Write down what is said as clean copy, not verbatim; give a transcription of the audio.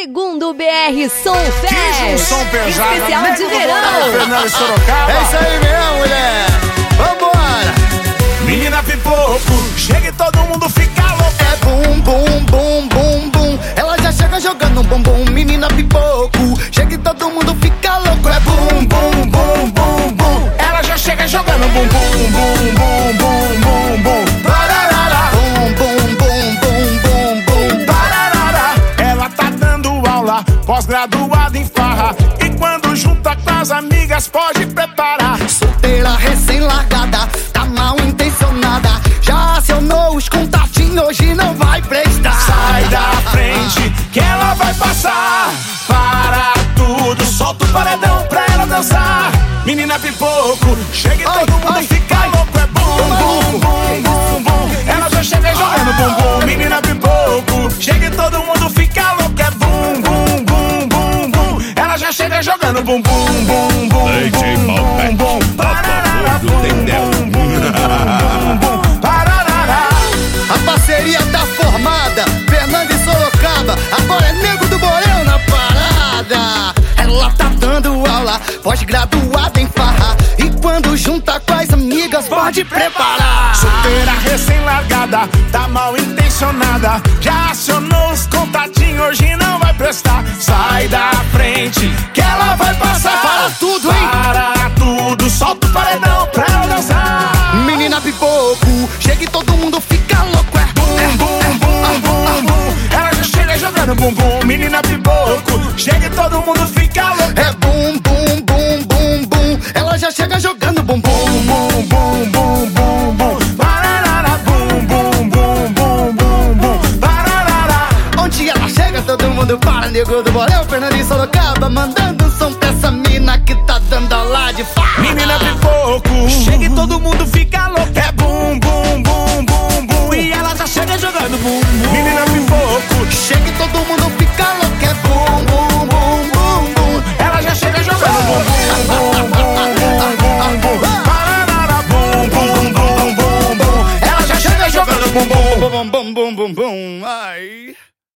segundo BR Som Fest, som pesado, especial de verão. Fernando Sorocaba. É isso aí mesmo, mulher. Vambora. Menina pipoco, chega e todo mundo fica louco. É bum, bum, bum, bum, bum. Ela já chega jogando um bumbum. Menina pipoco, chega e todo mundo fica louco. É bum, bum, bum, bum, bum. Ela já chega jogando bum, bum, bum, bum, bum, bum, bum. Pararara. Bum, bum, bum, bum, bum, bum. Pararara. Ela tá dando aula, pós-graduada em farra. E quando junta com as amigas, pode preparar. Solteira recém-largada, tá mal intencionada. Já acionou os contatinhos, hoje não vai prestar. Sai da frente, que ela vai passar. Para tudo, solta o paredão pra ela dançar. Menina pipoco, chega e Ai, todo mundo ai, fica ai. louco. É bum, bum, bum, bum, bum. Ela já chega jogando bumbum. Menina pipoco, chega e todo mundo fica louco. É bum, bum, bum, bum, bum. Ela já chega jogando bumbum, bum, bum, DJ bum, bum, bum. Pararara, Papo Gordo tem bum, Del. bum, bum, bum. Pararara. A parceria tá formada, Fernando e Sorocaba. Agora é Nego do Borel na parada. Ela tá dando aula, pós-graduada em farra. E quando junta com as amigas, pode preparar. Solteira recém-largada, tá mal intencionada. Já acionou os contatinhos, hoje não vai prestar. Sai da frente, que ela vai passar. Para tudo, hein? Para tudo, solta o paredão pra ela dançar. Menina pipoco, chega e todo mundo fica louco. É Bum, bum, bum, bum, bum. Ela já chega jogando bumbum. Menina pipoco, chega e todo mundo fica louco. é bum, bum, bum, bum, bum. Ela já chega jogando bumbum. Bum, bum, bum, bum, bum. Pararara, bum, bum, bum, bum, bum, bum. Pararara. Onde ela chega, todo mundo para. Nego do Borel, Fernando e Sorocaba, mandando som pra essa mina que tá dando aula de farra. Menina pipoco, chega e todo mundo fica louco. É bum, bum, bum, bum, bum. E ela já chega jogando bum, bum. Menina pipoco, Chega e todo mundo fica louco. É bum, bum, bum, bum, bum. ela já chega jogando bum, bum, bum, bum, bum, bum, bum. Pararara, bum, bum, bum, bum, bum. Ela já chega jogando bum, bum. Bum, bum, bum, bum, bum.